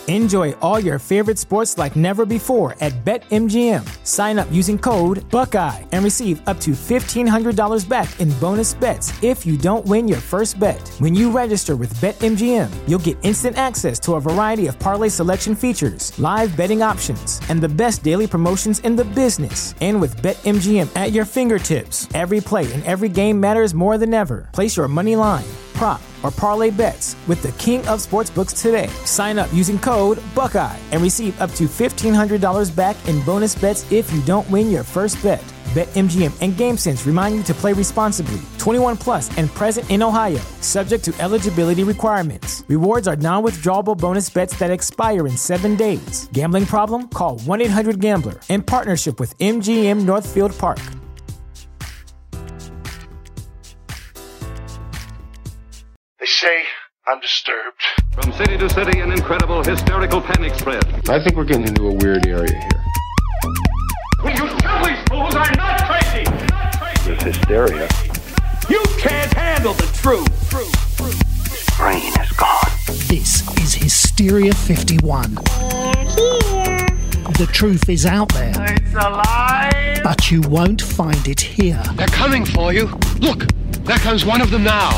Enjoy all your favorite sports like never before at BetMGM. Sign up using code Buckeye and receive up to $1,500 back in bonus bets if you don't win your first bet. When you register with BetMGM, you'll get instant access to a variety of parlay selection features, live betting options, and the best daily promotions in the business. And with BetMGM at your fingertips, every play and every game matters more than ever. Place your money line, prop, or parlay bets with the king of sportsbooks today. Sign up using code Buckeye and receive up to $1,500 back in bonus bets if you don't win your first bet. BetMGM and GameSense remind you to play responsibly. 21 plus and present in Ohio, subject to eligibility requirements. Rewards are non-withdrawable bonus bets that expire in 7 days. Gambling problem? Call 1-800-GAMBLER. In partnership with MGM Northfield Park. They say I'm disturbed. From city to city, an incredible hysterical panic spread. I think we're getting into a weird area here. Will you tell these fools I'm not crazy? Not crazy. This hysteria. You can't handle the truth. Brain is gone. This is Hysteria 51. They're here. The truth is out there. It's alive. But you won't find it here. They're coming for you. Look, there comes one of them now.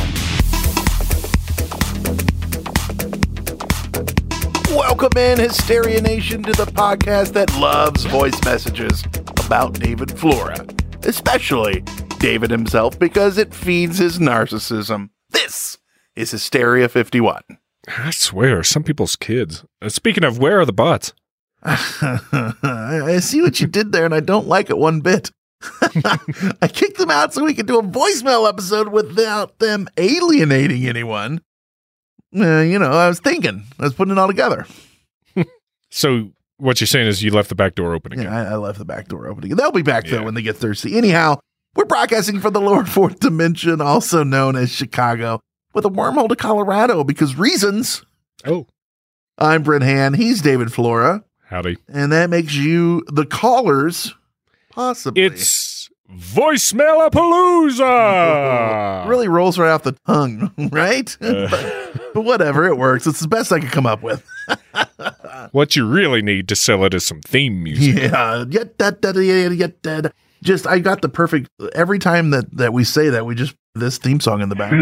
Welcome in, Hysteria Nation, to the podcast that loves voice messages about David Flora, especially David himself, because it feeds his narcissism. This is Hysteria 51. I swear, some people's kids. Speaking of, where are the butts? I see what you did there, and I don't like it one bit. I kicked them out so we could do a voicemail episode without them alienating anyone. I was thinking. I was putting it all together. So what you're saying is you left the back door open again. Yeah, I left the back door open again. They'll be back, though, when they get thirsty. Anyhow, we're broadcasting from the lower fourth dimension, also known as Chicago, with a wormhole to Colorado because reasons. Oh. I'm Brent Hand. He's David Flora. Howdy. And that makes you the callers, possibly. It's Voicemail-a-palooza! Really rolls right off the tongue, right? But whatever, it works. It's the best I could come up with. What you really need to sell it is some theme music. Yeah. Just, I got the perfect, every time that we say that, we just, this theme song in the back.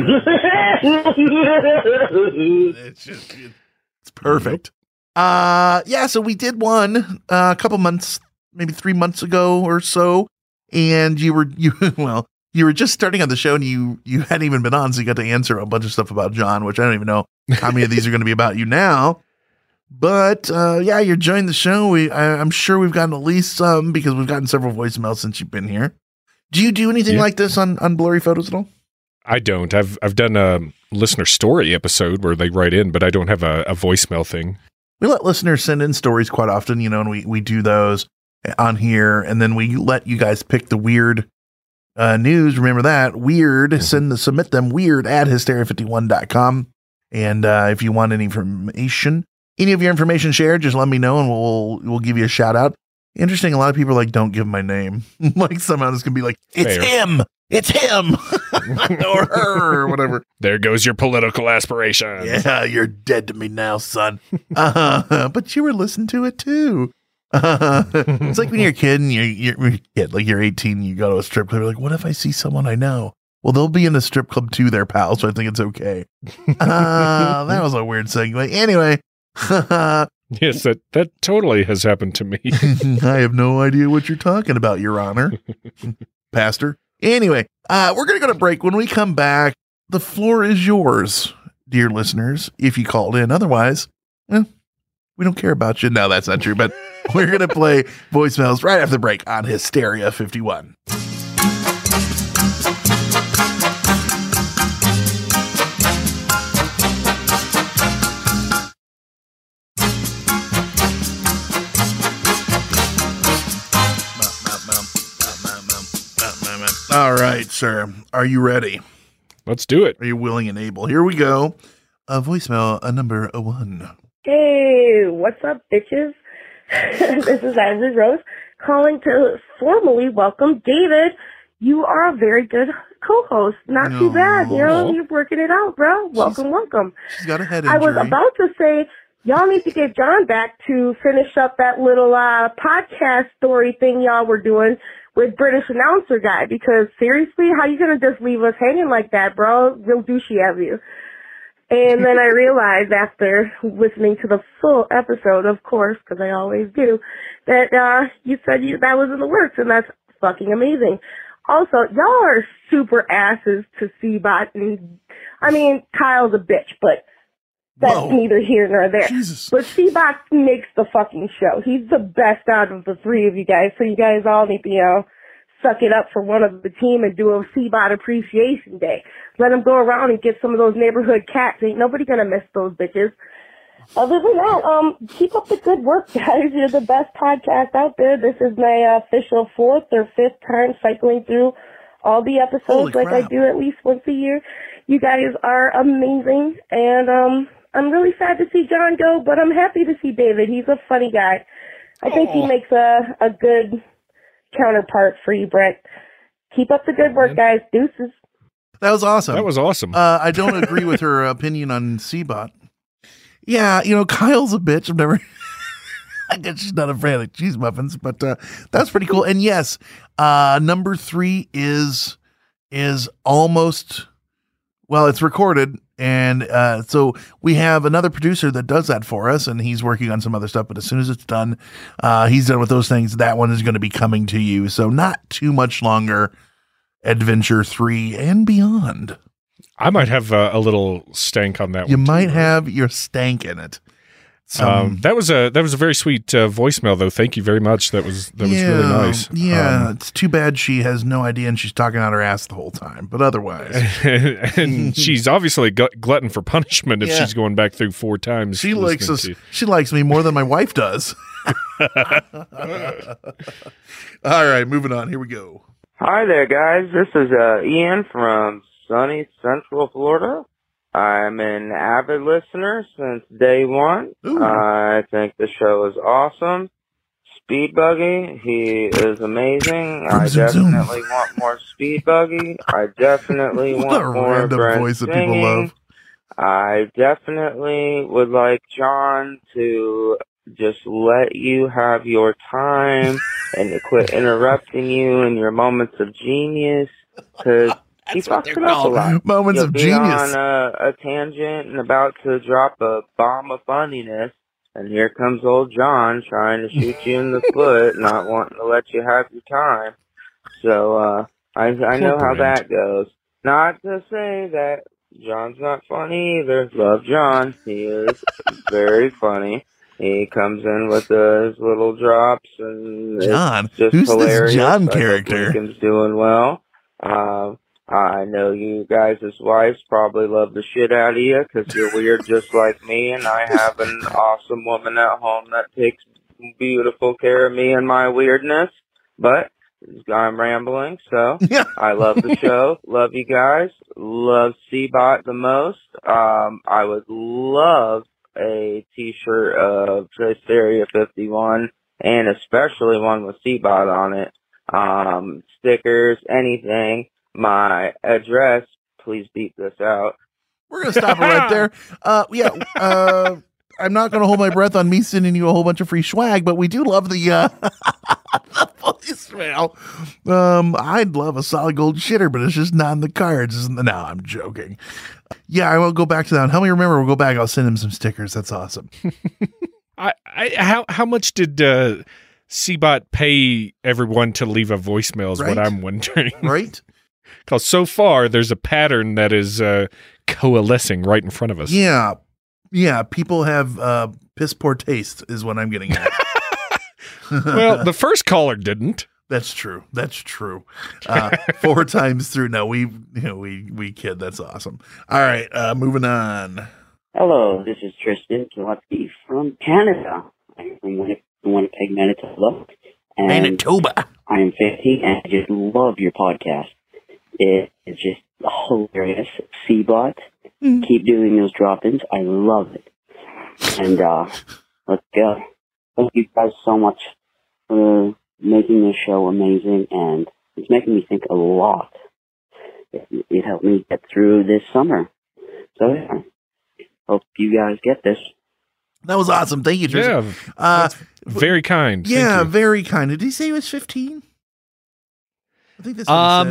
It's perfect. So we did one a couple months, maybe 3 months ago or so. And you were just starting on the show and you hadn't even been on, so you got to answer a bunch of stuff about John, which I don't even know how many of these are going to be about you now. But you're joining the show. I'm sure we've gotten at least some because we've gotten several voicemails since you've been here. Do you do anything like this on Blurry Photos at all? I don't. I've done a listener story episode where they write in, but I don't have a voicemail thing. We let listeners send in stories quite often, and we do those on here, and then we let you guys pick the weird news. Remember that weird, submit them weird at hysteria51.com. And if you want any information, any of your information shared, just let me know and we'll give you a shout out. Interesting. A lot of people are like, don't give my name. Like somehow it's going to be like, it's him. It's him or her or whatever. There goes your political aspirations. Yeah. You're dead to me now, son. But you were listening to it too. It's like when you're a kid and you're 18, you go to a strip club, you're like, what if I see someone I know? Well, they'll be in the strip club too, their pals, so I think it's okay. That was a weird segue. Anyway. Yes, that totally has happened to me. I have no idea what you're talking about, Your Honor. Pastor. Anyway, we're going to go to break. When we come back, the floor is yours, dear listeners, if you called in. Otherwise, we don't care about you. No, that's not true, but we're going to play voicemails right after the break on Hysteria 51. All right, sir. Are you ready? Let's do it. Are you willing and able? Here we go. Voicemail number 1. Hey, what's up, bitches? This is Ivory Rose calling to formally welcome David. You are a very good co-host. Not too bad. You're working it out, bro. Welcome. She's got a head injury. I was about to say y'all need to get John back to finish up that little podcast story thing y'all were doing with British announcer guy, because seriously, how you gonna just leave us hanging like that, bro? Real douchey of you. And then I realized after listening to the full episode, of course, because I always do, that you said that was in the works, and that's fucking amazing. Also, y'all are super asses to C-Bot, and I mean, Kyle's a bitch, but that's neither here nor there. Jesus. But C-Bot makes the fucking show. He's the best out of the three of you guys, so you guys all need to, suck it up for one of the team and do a C-Bot appreciation day. Let him go around and get some of those neighborhood cats. Ain't nobody gonna miss those bitches. Other than that, keep up the good work, guys. You're the best podcast out there. This is my official 4th or 5th time cycling through all the episodes like I do at least once a year. You guys are amazing, and I'm really sad to see John go, but I'm happy to see David. He's a funny guy. I think he makes a good counterpart for you, Brett. Keep up the good work, guys. Deuces. That was awesome. That was awesome. I don't agree with her opinion on C-Bot. Yeah, Kyle's a bitch. I've never. I guess she's not a fan of cheese muffins, but that's pretty cool. And yes, number 3 is almost. Well, it's recorded, and so we have another producer that does that for us, and he's working on some other stuff. But as soon as it's done, he's done with those things. That one is going to be coming to you. So not too much longer. Adventure 3 and beyond. I might have a little stank on that. You one might too, have your stank in it. That was a very sweet voicemail, though. Thank you very much. That was really nice. Yeah, it's too bad she has no idea and she's talking out her ass the whole time. But otherwise, and she's obviously glutton for punishment if she's going back through 4 times. She likes us. She likes me more than my wife does. All right, moving on. Here we go. Hi there, guys. This is Ian from sunny Central Florida. I'm an avid listener since day one. Ooh. I think the show is awesome. Speed Buggy, he is amazing. I definitely want more Speed Buggy. I definitely want more random Brent voice that singing. people love. I definitely would like John to just let you have your time and to quit interrupting you in your moments of genius, because he fucks it up a lot. Moments You'll of be genius. on a tangent and about to drop a bomb of funniness, and here comes old John trying to shoot you in the foot, not wanting to let you have your time. So I know how that goes. Not to say that John's not funny either. Love John. He is very funny. He comes in with his little drops, and John, it's just who's hilarious. this John I hope character? Lincoln's doing well. I know you guys as wives probably love the shit out of you because you're weird just like me, and I have an awesome woman at home that takes beautiful care of me and my weirdness. But I'm rambling, so I love the show. Love you guys. Love C-Bot the most. I would love a t-shirt of Hysteria 51, and especially one with C-Bot on it. Stickers, anything. My address, please beat this out. We're going to stop it right there. I'm not going to hold my breath on me sending you a whole bunch of free swag, but we do love the voicemail. I'd love a solid gold shitter, but it's just not in the cards. No, I'm joking. Yeah, I will go back to that. Help me remember. We'll go back. I'll send him some stickers. That's awesome. How much did C-Bot pay everyone to leave a voicemail is what I'm wondering. Right? Because so far, there's a pattern that is coalescing right in front of us. Yeah. Yeah, people have piss poor taste is what I'm getting at. Well, the first caller didn't. That's true. 4 times through. No, we kid. That's awesome. All right, moving on. Hello, this is Tristan Kielewski from Canada. I'm from Winnipeg, Manitoba. Manitoba. I am 50 and I just love your podcast. It is just hilarious. C-Bot, keep doing those drop-ins. I love it. And let's go. Thank you guys so much for making this show amazing, and it's making me think a lot. It helped me get through this summer. So yeah, hope you guys get this. That was awesome. Thank you, Tristan. Yeah, very kind. Yeah, Thank you. very kind. Did he say he was 15? I think that's what he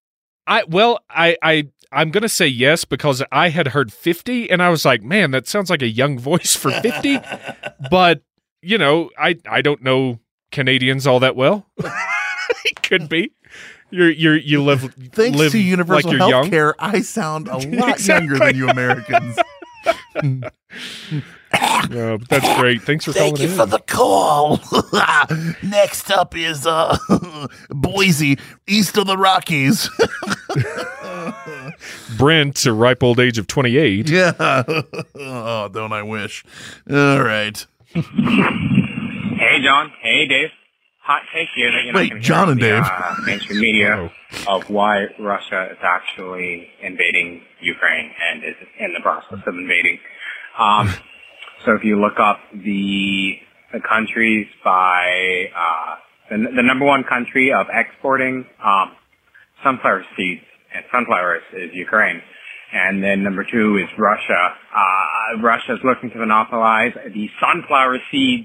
said. I'm gonna say yes because I had heard 50, and I was like, man, that sounds like a young voice for 50. But I don't know Canadians all that well. It could be. You live Thanks to universal like you're health young. care, I sound a lot younger than you Americans. But that's great. Thanks for Thank calling you in. for the call. Next up is Boise, east of the Rockies. Brent, a ripe old age of 28. Yeah. Oh, don't I wish. All right. Hey, John. Hey, Dave. Hot take here that you're not Wait, gonna John and hear Dave. the mainstream media of why Russia is actually invading Ukraine and is in the process of invading. So if you look up the countries by the number one country of exporting sunflower seeds and sunflowers is Ukraine. And then number two is Russia. Russia is looking to monopolize the sunflower seeds.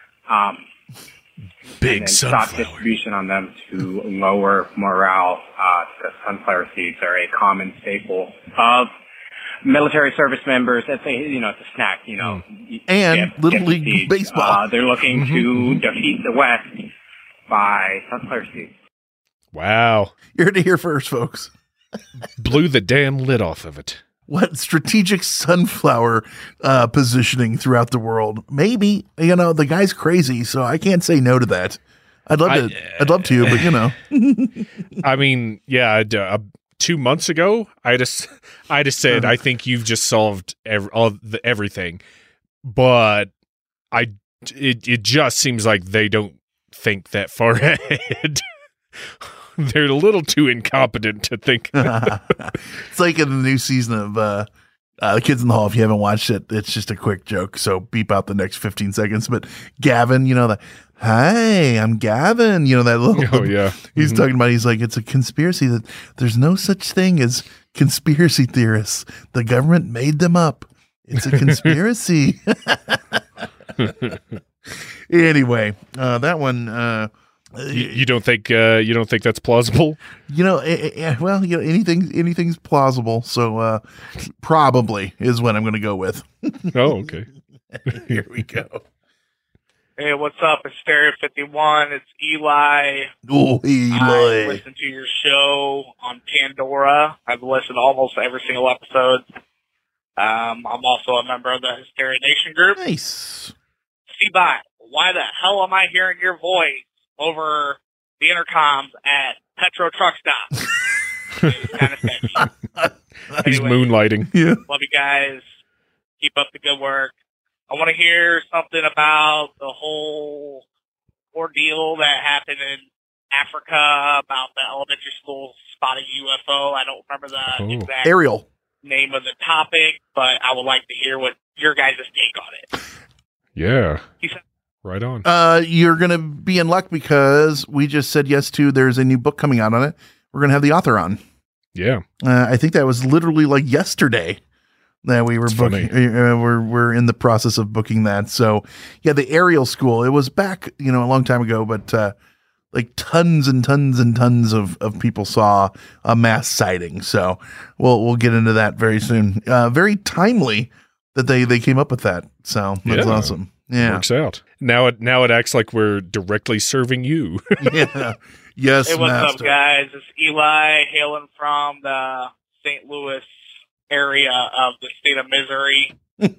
Big and stop distribution on them to lower morale, because sunflower seeds are a common staple of military service members. It's a snack, And Little League seeds. Baseball. They're looking to defeat the West by sunflower seeds. Wow. You heard it here first, folks. Blew the damn lid off of it. What strategic sunflower positioning throughout the world? Maybe, the guy's crazy, so I can't say no to that. I'd love to, but I mean, yeah, 2 months ago, I just said, I think you've just solved everything, but it just seems like they don't think that far ahead. They're a little too incompetent to think. It's like in the new season of The Kids in the Hall. If you haven't watched it, it's just a quick joke, so beep out the next 15 seconds. But Gavin, hi, I'm Gavin. That little. Oh yeah. He's talking about. He's like, it's a conspiracy that there's no such thing as conspiracy theorists. The government made them up. It's a conspiracy. Anyway, that one. You don't think that's plausible? Anything's plausible. So probably is what I'm going to go with. Oh, okay. Here we go. Hey, what's up? It's Stereo 51. It's Eli. Oh, Eli. I listen to your show on Pandora. I've listened to almost every single episode. I'm also a member of the Hysteria Nation group. Nice. C-Bot, why the hell am I hearing your voice over the intercoms at Petro Truck Stop? It's kind of sketchy. He's moonlighting. Yeah. Love you guys. Keep up the good work. I want to hear something about the whole ordeal that happened in Africa about the elementary school spotting UFO. I don't remember the exact Ariel name of the topic, but I would like to hear what your guys' take on it. Yeah. Right on. You're going to be in luck because we just said yes to, there's a new book coming out on it. We're going to have the author on. Yeah. I think that was literally like yesterday that we were booking. We're in the process of booking that. So yeah, the Ariel School, it was back, a long time ago, but like tons and tons and tons of people saw a mass sighting. So we'll get into that very soon. Very timely that they came up with that. So that's awesome. Yeah. Works out. Now it acts like we're directly serving you. Yeah. Yes, hey, what's master. up, guys? It's Eli, hailing from the St. Louis area of the state of Missouri.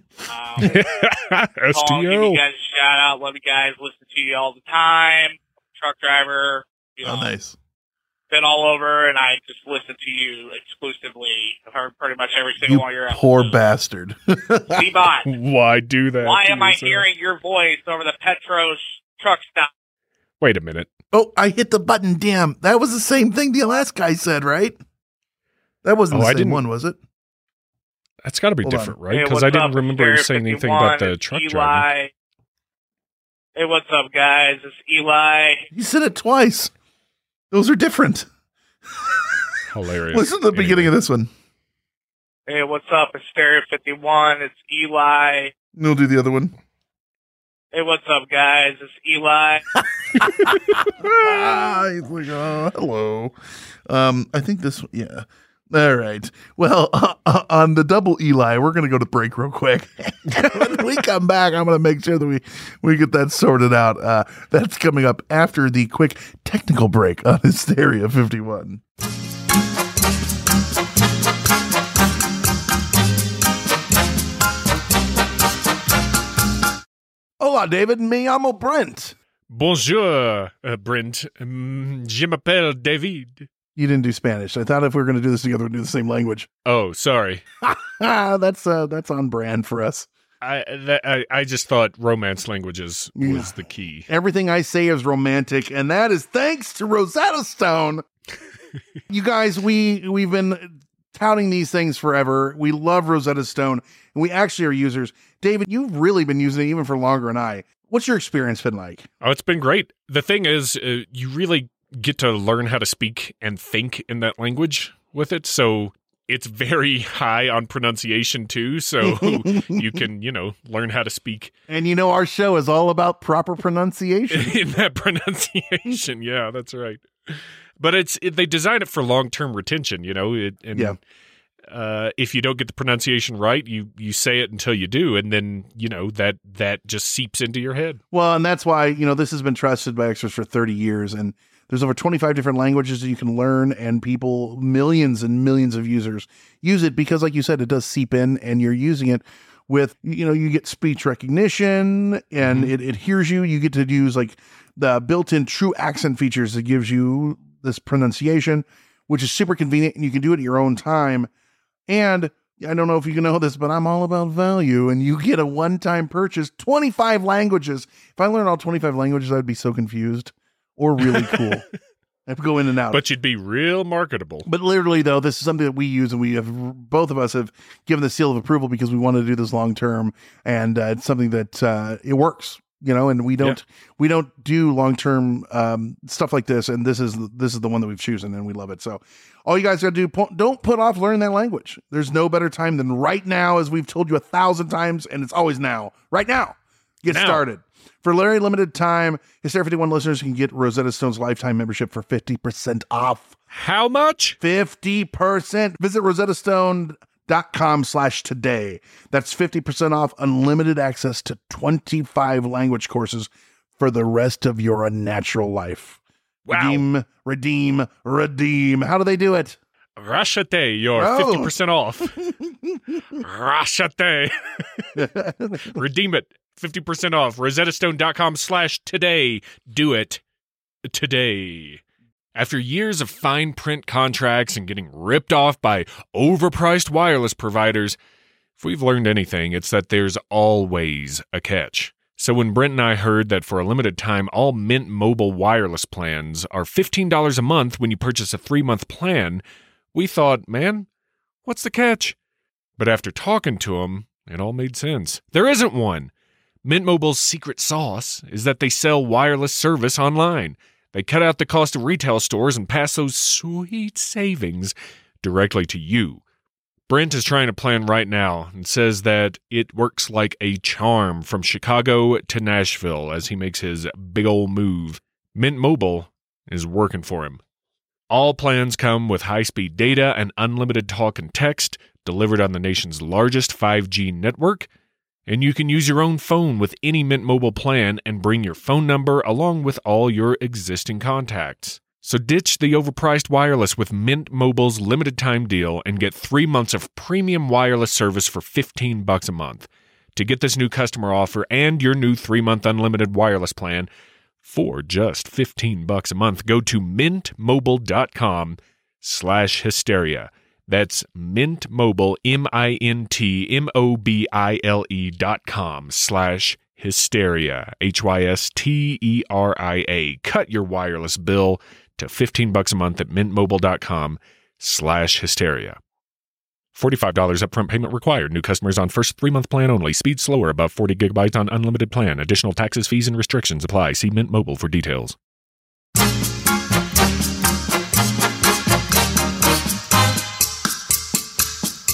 STO. Give you guys a shout out. Love you guys. Listen to you all the time. Truck driver. Nice. Been all over, and I just listen to you exclusively. I've heard pretty much every single one of your poor episodes. bastard. C-Bot, why do that? why to am I yourself? hearing your voice over the Petros truck stop? Wait a minute. Oh, I hit the button. Damn. That was the same thing the last guy said, right? That wasn't the same one, was it? That's got to be Hold different, on. right? Hey, Because what's I didn't up? remember It's saying Stereo anything about 51. the It's truck Eli. driving. Hey, what's up, guys? It's Eli. You said it twice. Those are different. Hilarious. Listen to the beginning of this one. Hey, what's up? It's Stereo 51. It's Eli. We'll do the other one. Hey, what's up, guys? It's Eli. He's like, oh, hello. I think this, yeah. All right. Well, on the double Eli, we're going to go to break real quick. When we come back, I'm going to make sure that we get that sorted out. That's coming up after the quick technical break on Hysteria 51. Hola, David. Me llamo Brent. Bonjour, Brent. Je m'appelle David. You didn't do Spanish. I thought if we were going to do this together, we'd do the same language. Oh, sorry. That's on brand for us. I just thought romance languages was the key. Everything I say is romantic, and that is thanks to Rosetta Stone. You guys, we've been touting these things forever. We love Rosetta Stone, and we actually are users. David, you've really been using it even for longer than I. What's your experience been like? Oh, it's been great. The thing is, you really get to learn how to speak and think in that language with it. So it's very high on pronunciation too. So you can, learn how to speak. And our show is all about proper pronunciation. In that pronunciation. Yeah, that's right. But they design it for long-term retention, Yeah. If you don't get the pronunciation right, you say it until you do, and then that just seeps into your head. Well, and that's why this has been trusted by experts for 30 years, and there's over 25 different languages that you can learn, and millions and millions of users use it because, like you said, it does seep in, and you're using it with you get speech recognition, and it hears you. You get to use like the built-in true accent features that gives you this pronunciation, which is super convenient, and you can do it at your own time. And I don't know if you know this, but I'm all about value, and you get a one-time purchase, 25 languages. If I learned all 25 languages, I'd be so confused or really cool. I have to go in and out. But you'd be real marketable. But literally, though, this is something that we use, and both of us have given the seal of approval because we want to do this long-term, and it's something that it works. And we don't do long-term stuff like this. And this is the one that we've chosen, and we love it. So all you guys got to do, don't put off learning that language. There's no better time than right now, as we've told you 1,000 times, and it's always now. Right now. Get started. For very limited time, Hysteria 51 listeners can get Rosetta Stone's lifetime membership for 50% off. How much? 50%. Visit rosettastone.com/today. That's 50% off unlimited access to 25 language courses for the rest of your unnatural life. Wow. Redeem. How do they do it? Rashate, you're 50% off. Rashate. Redeem it. 50% off. rosettastone.com/today. Do it today. After years of fine print contracts and getting ripped off by overpriced wireless providers, if we've learned anything, it's that there's always a catch. So when Brent and I heard that for a limited time, all Mint Mobile wireless plans are $15 a month when you purchase a 3-month plan, we thought, man, what's the catch? But after talking to them, it all made sense. There isn't one. Mint Mobile's secret sauce is that they sell wireless service online. They cut out the cost of retail stores and pass those sweet savings directly to you. Brent is trying a plan right now and says that it works like a charm from Chicago to Nashville as he makes his big ol' move. Mint Mobile is working for him. All plans come with high-speed data and unlimited talk and text delivered on the nation's largest 5G network, and you can use your own phone with any Mint Mobile plan and bring your phone number along with all your existing contacts. So ditch the overpriced wireless with Mint Mobile's limited time deal and get 3 months of premium wireless service for $15 a month. To get this new customer offer and your new 3-month unlimited wireless plan for just $15 a month, go to mintmobile.com/hysteria. That's Mint Mobile, mintmobile.com/hysteria, HYSTERIA. Cut your wireless bill to $15 a month at mintmobile.com/hysteria. $45 upfront payment required. New customers on first 3-month plan only. Speed slower above 40 gigabytes on unlimited plan. Additional taxes, fees, and restrictions apply. See Mint Mobile for details.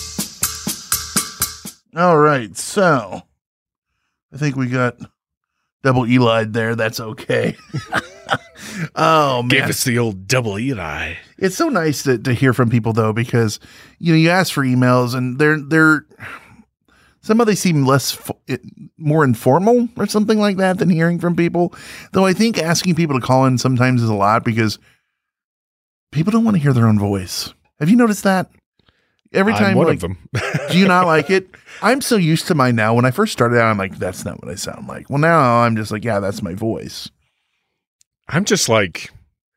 All right, so I think we got Double Eli'd there. That's okay. Oh, man. Gave us the old double Eli. It's so nice to hear from people, though, because, you ask for emails and they're some of they seem more informal or something like that than hearing from people. Though I think asking people to call in sometimes is a lot because people don't want to hear their own voice. Have you noticed that? Every time, I'm one of them. Do you not like it? I'm so used to mine now. When I first started out, I'm like, that's not what I sound like. Well, now I'm just like, yeah, that's my voice. I'm just like,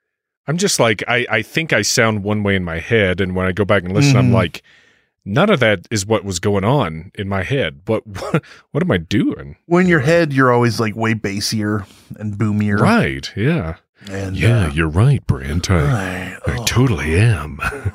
I think I sound one way in my head. And when I go back and listen, I'm like, none of that is what was going on in my head. What am I doing? Well, in your head, you're always like way bassier and boomier. Right. Yeah. And yeah, you're right, Brent. I totally am.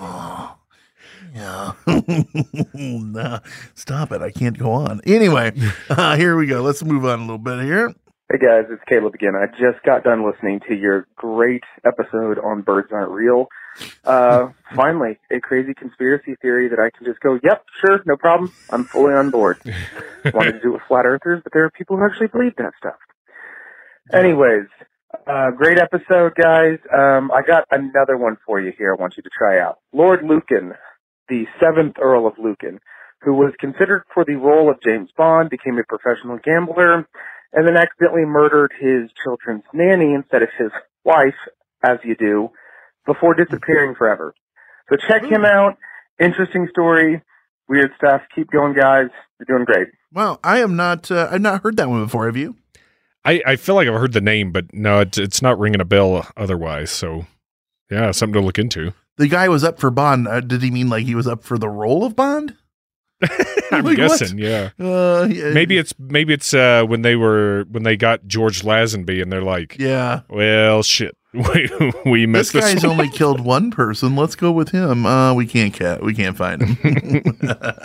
Yeah. Nah, stop it. I can't go on. Anyway, here we go. Let's move on a little bit here. Hey guys, it's Caleb again. I just got done listening to your great episode on Birds Aren't Real. Finally, a crazy conspiracy theory that I can just go, yep, sure, no problem. I'm fully on board. Wanted to do it with flat earthers, but there are people who actually believe that stuff. Anyways, great episode, guys. I got another one for you here I want you to try out. Lord Lucan, the 7th Earl of Lucan, who was considered for the role of James Bond, became a professional gambler, and then accidentally murdered his children's nanny instead of his wife, as you do, before disappearing forever. So check him out. Interesting story. Weird stuff. Keep going, guys. You're doing great. Well, I've not heard that one before. Have you? I feel like I've heard the name, but no, it's not ringing a bell otherwise. So, yeah, something to look into. The guy was up for Bond. Did he mean like he was up for the role of Bond? I'm like, guessing, yeah. Yeah. Maybe it's when they got George Lazenby and they're like, yeah, well, shit, we missed this guy's one. only killed one person. Let's go with him. We can't find him.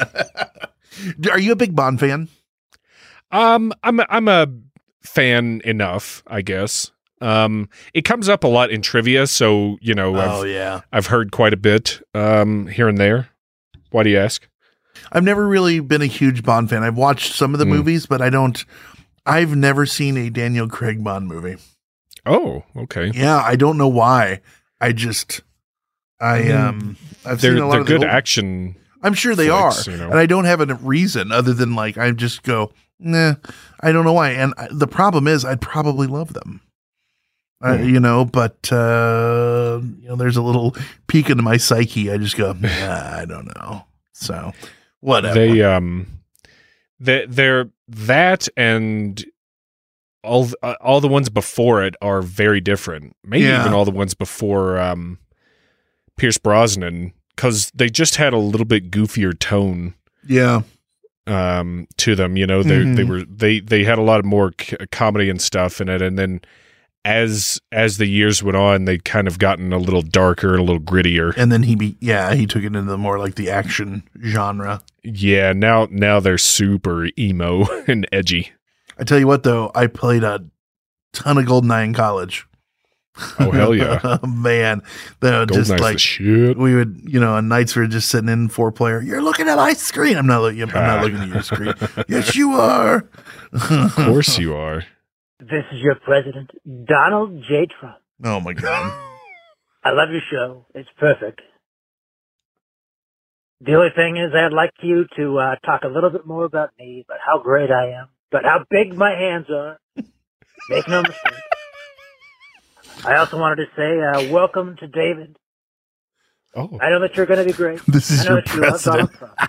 Are you a big Bond fan? I'm a fan enough, I guess. It comes up a lot in trivia, so I've heard quite a bit here and there. Why do you ask? I've never really been a huge Bond fan. I've watched some of the movies, but I've never seen a Daniel Craig Bond movie. Oh, okay. Yeah, I don't know why. I've seen a lot they're of good action. I'm sure they flicks, are, and I don't have a reason other than like I just go, nah. I don't know why. And the problem is, I'd probably love them. But there's a little peek into my psyche. I just go, I don't know. So whatever. They're that and all the ones before it are very different. Maybe even all the ones before Pierce Brosnan, because they just had a little bit goofier tone. Yeah. To them, they had a lot of more comedy and stuff in it, and then as the years went on, they'd kind of gotten a little darker and a little grittier. And then he took it into more like the action genre. Yeah, now they're super emo and edgy. I tell you what, though, I played a ton of GoldenEye in college. Oh, hell yeah. Man. Just like shit. We would, on nights we were just sitting in 4-player. You're looking at my screen. I'm not looking at your screen. Yes, you are. Of course you are. This is your president, Donald J. Trump. Oh, my God. I love your show. It's perfect. The only thing is I'd like you to talk a little bit more about me, about how great I am, about how big my hands are. Make no mistake. I also wanted to say welcome to David. Oh. I know that you're going to be great. This is your president.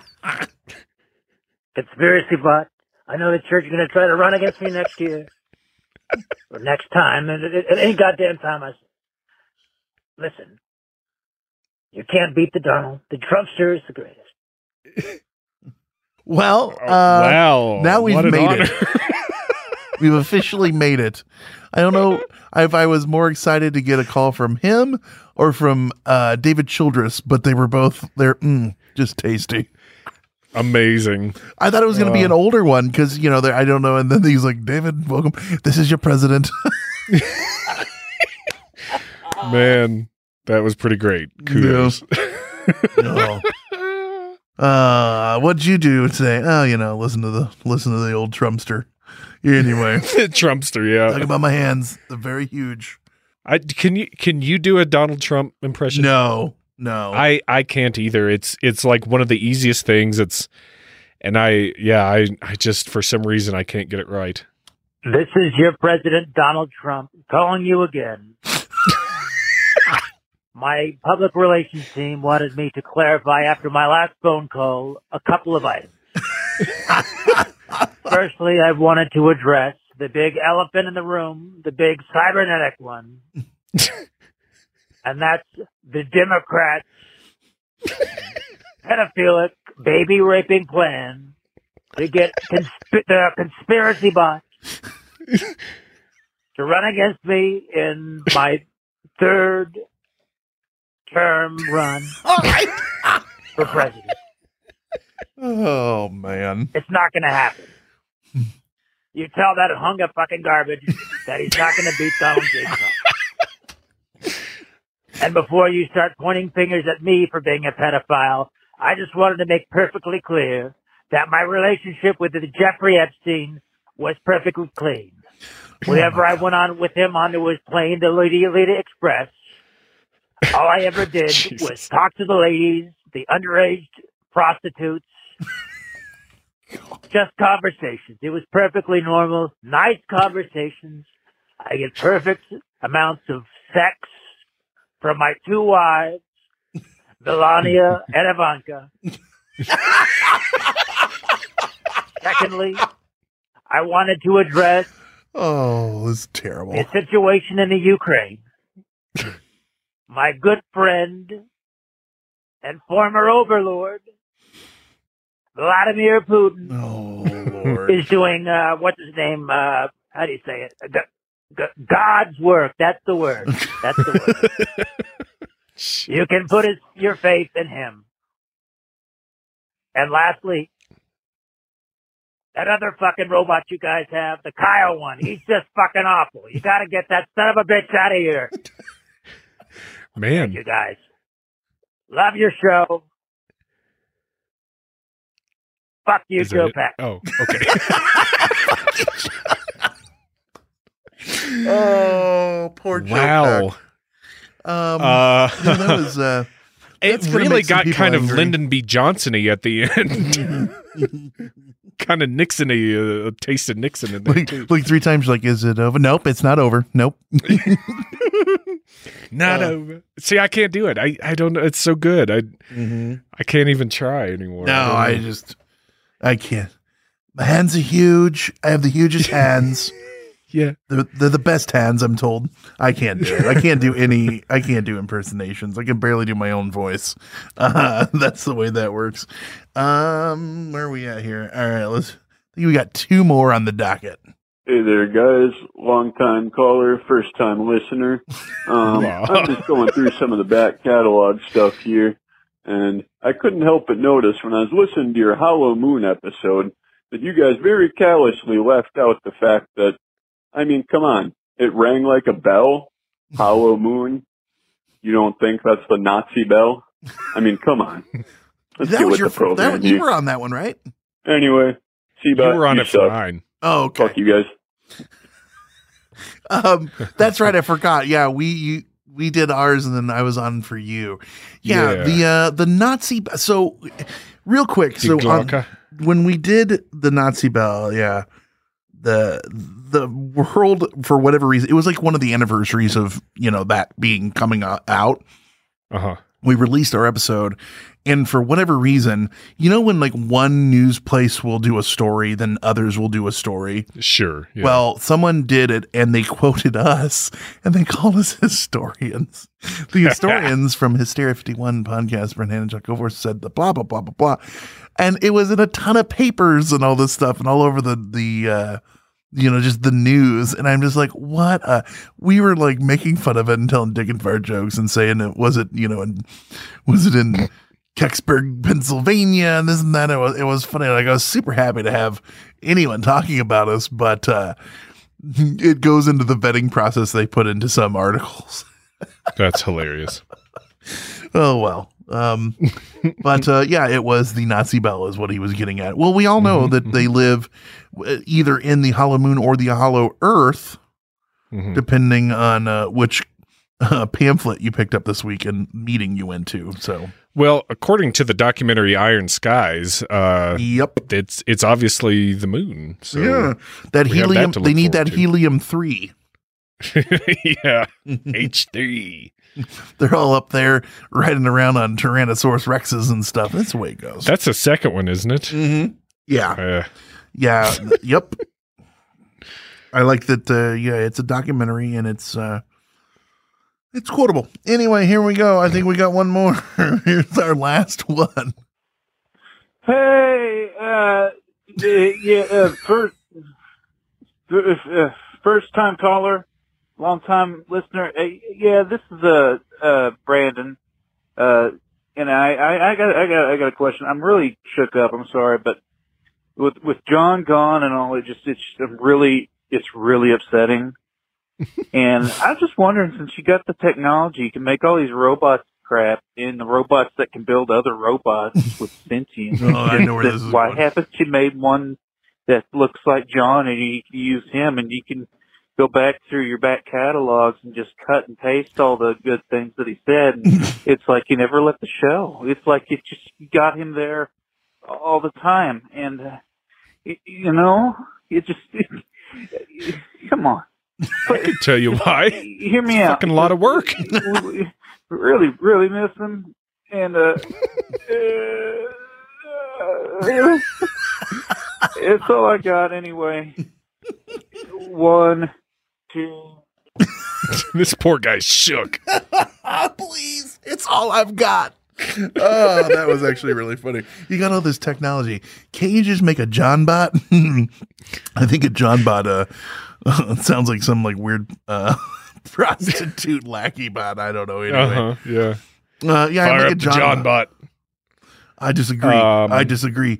Conspiracy bot. I know that you're going to try to run against me next year. Or next time. And it ain't goddamn time I say. Listen. You can't beat the Donald. The Trumpster is the greatest. Well, wow. Now we've made it. We've officially made it. I don't know if I was more excited to get a call from him or from David Childress, but they were both just tasty. Amazing. I thought it was going to be an older one because, I don't know. And then he's like, David, welcome. This is your president. Man, that was pretty great. Kudos. No. What'd you do today? Oh, listen to the old Trumpster. Anyway, Trumpster, yeah. Talk about my hands. They're very huge. Can you do a Donald Trump impression? No. I can't either. It's like one of the easiest things. I just for some reason I can't get it right. This is your president, Donald Trump, calling you again. My public relations team wanted me to clarify after my last phone call a couple of items. Firstly, I wanted to address the big elephant in the room, the big cybernetic one. And that's the Democrats' pedophilic baby raping plan to get the conspiracy bots to run against me in my third term run for president. Oh, man. It's not going to happen. You tell that hung up fucking garbage that he's not going to beat Donald J. Trump. And before you start pointing fingers at me for being a pedophile, I just wanted to make perfectly clear that my relationship with Jeffrey Epstein was perfectly clean. Whenever I went on with him onto his plane, the Lady Express, all I ever did was talk to the ladies, the underage prostitutes, just conversations. It was perfectly normal, nice conversations. I get perfect amounts of sex from my two wives, Melania and Ivanka. Secondly, I wanted to address this is terrible. the situation in the Ukraine. My good friend and former overlord, Vladimir Putin, is doing, what's his name? How do you say it? God's work. That's the word. That's the word. You can put your faith in him. And lastly, that other fucking robot you guys have, the Kyle one, he's just fucking awful. You gotta get that son of a bitch out of here. Man. Thank you guys. Love your show. Fuck you, Joe Pack. Oh, okay. Oh, poor Joe Wow. Pack. That was it really got kind of Lyndon B. Johnson-y at the end. Kind of Nixon-y, a taste of Nixon in there too. Like 3 times, like, is it over? Nope, it's not over. Nope. Not over. See, I can't do it. I don't know. It's so good. I can't even try anymore. No, I can't. My hands are huge. I have the hugest hands. Yeah. They're the best hands, I'm told. I can't do it. I can't do impersonations. I can barely do my own voice. That's the way that works. Where are we at here? All right, I think we got 2 more on the docket. Hey there, guys. Long-time caller, first-time listener. I'm just going through some of the back catalog stuff here, and I couldn't help but notice when I was listening to your Hollow Moon episode that you guys very callously left out the fact that, I mean, come on, it rang like a bell, Hollow Moon. You don't think that's the Nazi bell? I mean, come on. Let's get with the program. You were on that one, right? Anyway, you were on it fine. Oh, okay. Fuck you guys. That's right. I forgot. Yeah, we did ours, and then I was on for you. Yeah. The Nazi. So, real quick. So when we did the Nazi bell, yeah, the world, for whatever reason, it was like one of the anniversaries of that being coming out. We released our episode, and for whatever reason, when like one news place will do a story, then others will do a story. Sure. Yeah. Well, someone did it, and they quoted us, and they called us historians. The historians from Hysteria 51 podcast, Brent and Chuck Goforth, said the blah, blah, blah, blah, blah. And it was in a ton of papers and all this stuff and all over the just the news. And I'm just like, what? We were like making fun of it and telling dick and fart jokes and saying was it in Kecksburg, Pennsylvania, and this and that. It was funny. Like, I was super happy to have anyone talking about us, but it goes into the vetting process they put into some articles. That's hilarious. Oh, well, But yeah, it was the Nazi Bell is what he was getting at. Well, we all know that they live either in the hollow moon or the hollow earth, depending on which pamphlet you picked up this week and meeting you went to. So, well, according to the documentary Iron Skies, yep, it's obviously the moon. So yeah, that helium. They need that helium-3. Yeah, H3. They're all up there riding around on Tyrannosaurus Rexes and stuff. That's the way it goes. That's the second one, isn't it? Yeah. Yeah. Yep. I like that. Yeah, it's a documentary and it's quotable. Anyway, here we go. I think we got one more. Here's our last one. Hey, first time caller. Long time listener. Yeah, this is Brandon. And I got a question. I'm really shook up. I'm sorry, but with John gone and all, it's really upsetting. And I'm just wondering, since you got the technology, you can make all these robots crap, and the robots that can build other robots with sentience. I know where this is why going. haven't you made one that looks like John, and you can use him, and you can go back through your back catalogs and just cut and paste all the good things that he said. And it's like you never left the show. It's like you got him there all the time. And, come on. I can tell you why. Hear me out. Fucking lot of work. Really, really miss him. And, it's all I got anyway. 1, 2. This poor guy's shook. Please, it's all I've got. Oh, that was actually really funny. You got all this technology. Can't you just make a John bot? I think a John bot sounds like some like weird prostitute lackey bot. I don't know. Anyway. Yeah. Yeah. Fire Make up the John bot. I disagree. I disagree.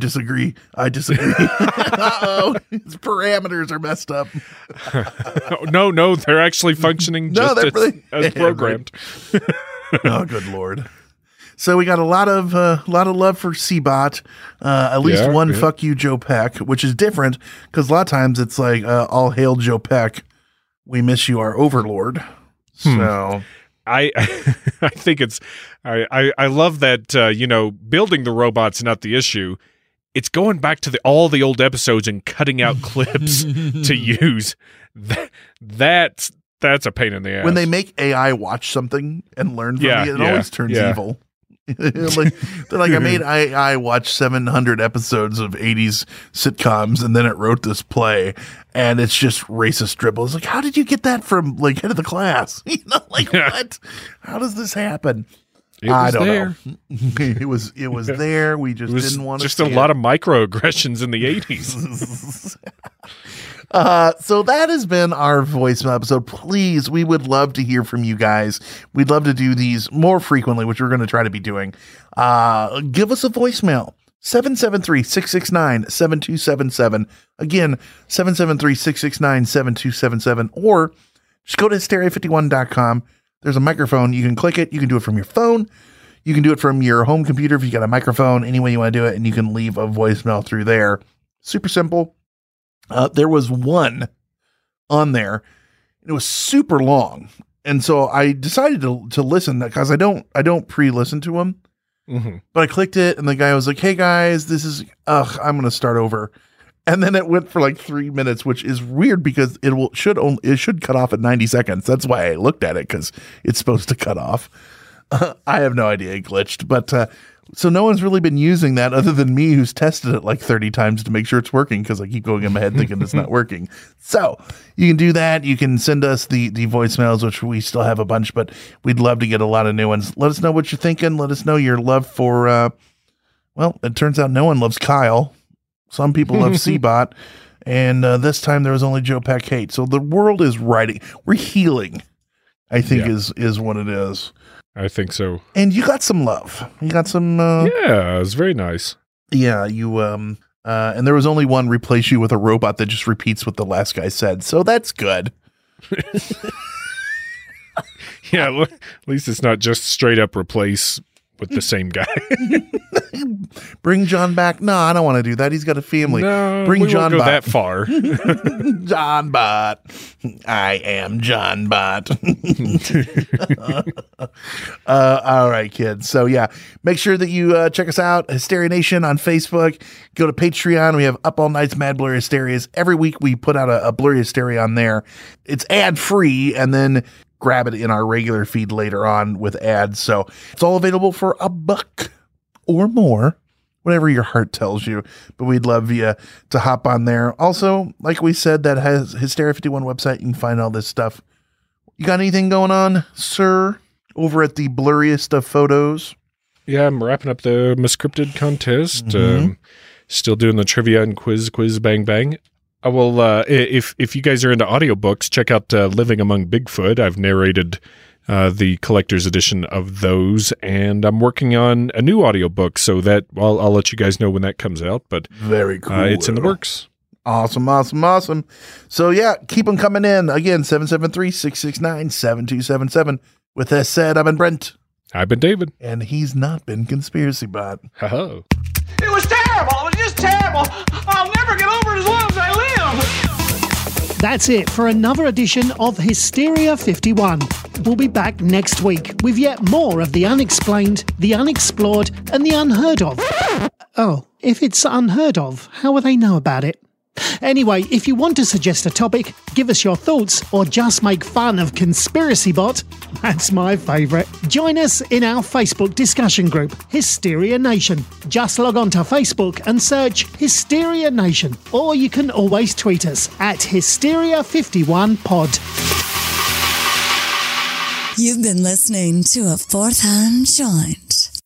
Uh-oh. His parameters are messed up. No, they're actually functioning just as programmed. Oh, good Lord. So we got a lot of love for Seabot. At least one fuck you, Joe Peck, which is different because a lot of times it's like all hail Joe Peck. We miss you, our overlord. So I think it's I love that building the robot's not the issue. It's going back to all the old episodes and cutting out clips to use. That's a pain in the ass. When they make AI watch something and learn from it always turns evil. Like, they're like, I made AI watch 700 episodes of 80s sitcoms and then it wrote this play and it's just racist dribble. It's like, how did you get that from like head of the class? What? How does this happen? I don't know. It was there. We just didn't want to. Just a lot of microaggressions in the 80s. So that has been our voicemail episode. Please, we would love to hear from you guys. We'd love to do these more frequently, which we're going to try to be doing. Give us a voicemail. 773-669-7277. Again, 773-669-7277. Or just go to hysteria51.com. There's a microphone. You can click it. You can do it from your phone. You can do it from your home computer if you got a microphone. Any way you want to do it. And you can leave a voicemail through there. Super simple. There was one on there. It was super long. And so I decided to listen because I don't pre-listen to them. Mm-hmm. But I clicked it and the guy was like, hey guys, I'm going to start over. And then it went for like 3 minutes, which is weird because it should cut off at 90 seconds. That's why I looked at it, because it's supposed to cut off. I have no idea it glitched, but so no one's really been using that other than me, who's tested it like 30 times to make sure it's working, because I keep going in my head thinking it's not working. So you can do that. You can send us the voicemails, which we still have a bunch, but we'd love to get a lot of new ones. Let us know what you're thinking. Let us know your love for, well, it turns out no one loves Kyle. Some people love Seabot, and this time there was only Joe Peck hate. So the world is writing. We're healing, I think, is what it is. I think so. And you got some love. You got some. Yeah, it was very nice. Yeah, you. And there was only one replace you with a robot that just repeats what the last guy said. So that's good. Yeah, at least it's not just straight up replace with the same guy. Bring John back. No, I don't want to do that. He's got a family. No, Bring we John won't go Bot. that far. John Bot. I am John Bot. All right, kids. So yeah, make sure that you check us out, Hysteria Nation on Facebook. Go to Patreon. We have Up All Night's Mad Blurry Hysterias. Every week we put out a Blurry Hysteria on there. It's ad free, and then grab it in our regular feed later on with ads. So it's all available for $1 or more, whatever your heart tells you. But we'd love you to hop on there. Also, like we said, that has Hysteria 51 website. You can find all this stuff. You got anything going on, sir, over at the blurriest of photos? Yeah, I'm wrapping up the Miscripted contest. Mhm. Still doing the trivia and quiz bang bang. I will, if you guys are into audiobooks, check out Living Among Bigfoot. I've narrated the collector's edition of those, and I'm working on a new audiobook, so that I'll let you guys know when that comes out. But very cool. It's in the works. Awesome. So yeah, keep them coming in. Again, 773-669-7277. With that said, I've been Brent. I've been David. And he's not been Conspiracy Bot. Ho-ho. It was terrible. It was just terrible. I'll never get over it as long as I live. That's it for another edition of Hysteria 51. We'll be back next week with yet more of the unexplained, the unexplored, and the unheard of. Oh, if it's unheard of, how will they know about it? Anyway, if you want to suggest a topic, give us your thoughts, or just make fun of Conspiracy Bot, that's my favourite. Join us in our Facebook discussion group, Hysteria Nation. Just log on to Facebook and search Hysteria Nation, or you can always tweet us at Hysteria51pod. You've been listening to a Fourth Hand Joint.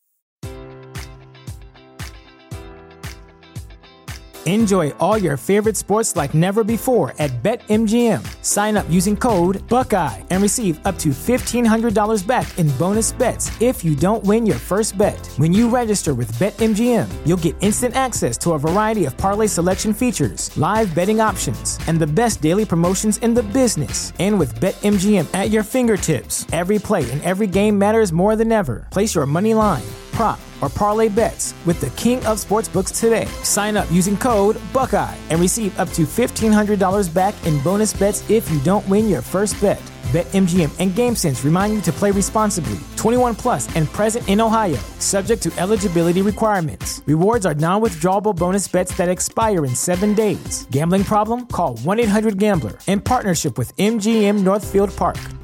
Enjoy all your favorite sports like never before at BetMGM. Sign up using code Buckeye and receive up to $1,500 back in bonus bets if you don't win your first bet. When you register with BetMGM, you'll get instant access to a variety of parlay selection features, live betting options, and the best daily promotions in the business. And with BetMGM at your fingertips, every play and every game matters more than ever. Place your money line, prop, or parlay bets with the king of sportsbooks today. Sign up using code Buckeye and receive up to $1,500 back in bonus bets if you don't win your first bet. BetMGM and GameSense remind you to play responsibly. 21 plus and present in Ohio, subject to eligibility requirements. Rewards are non-withdrawable bonus bets that expire in 7 days. Gambling problem? Call 1-800-GAMBLER in partnership with MGM Northfield Park.